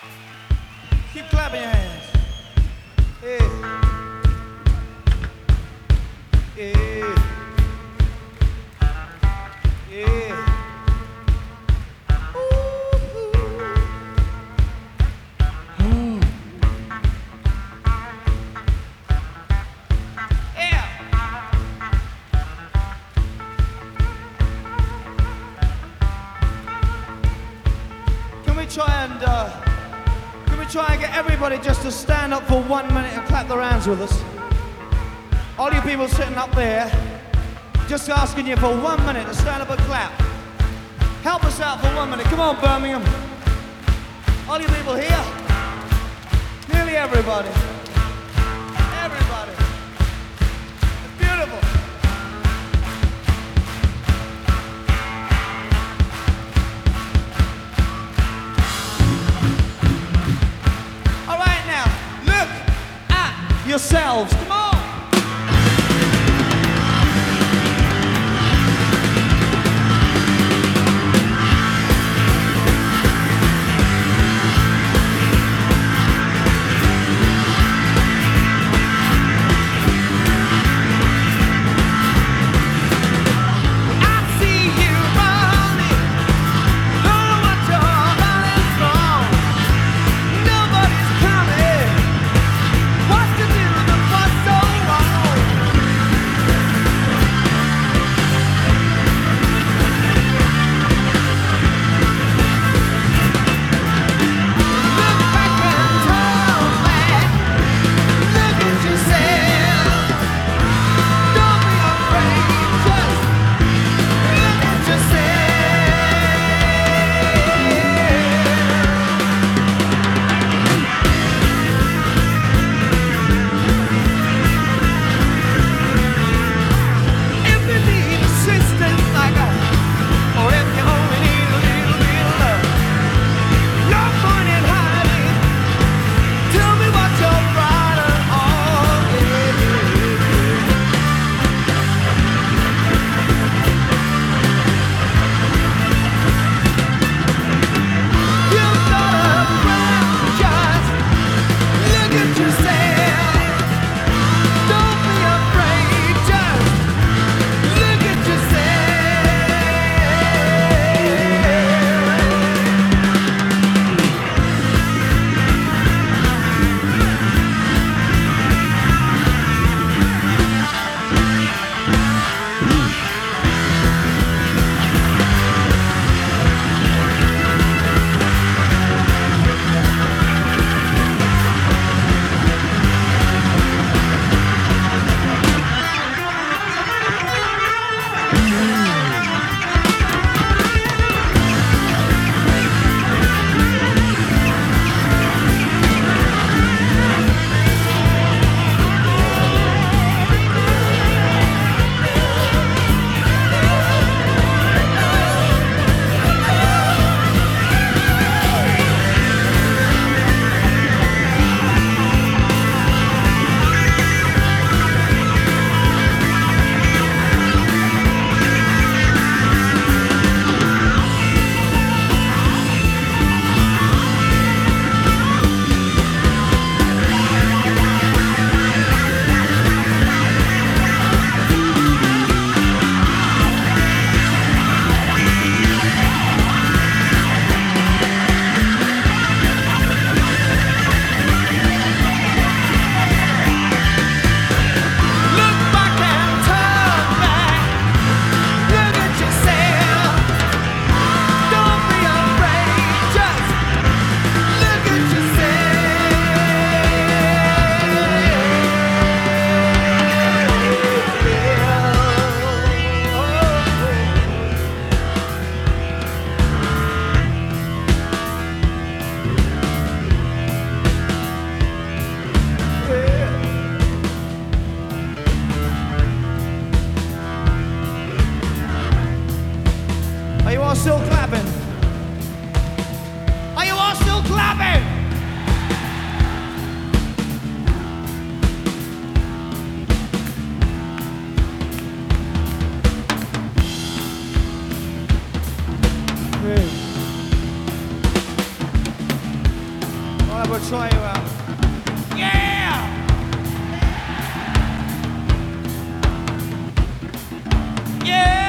Keep clapping your hands. Yeah. Yeah. Yeah. Yeah. Can we try and get everybody just to stand up for 1 minute and clap their hands with us? All you people sitting up there, just asking you for 1 minute to stand up and clap. Help us out for 1 minute. Come on, Birmingham. All you people here, nearly everybody. Everybody. It's beautiful. All right now, look at yourselves. Come on. So have a try you out. Yeah! Yeah!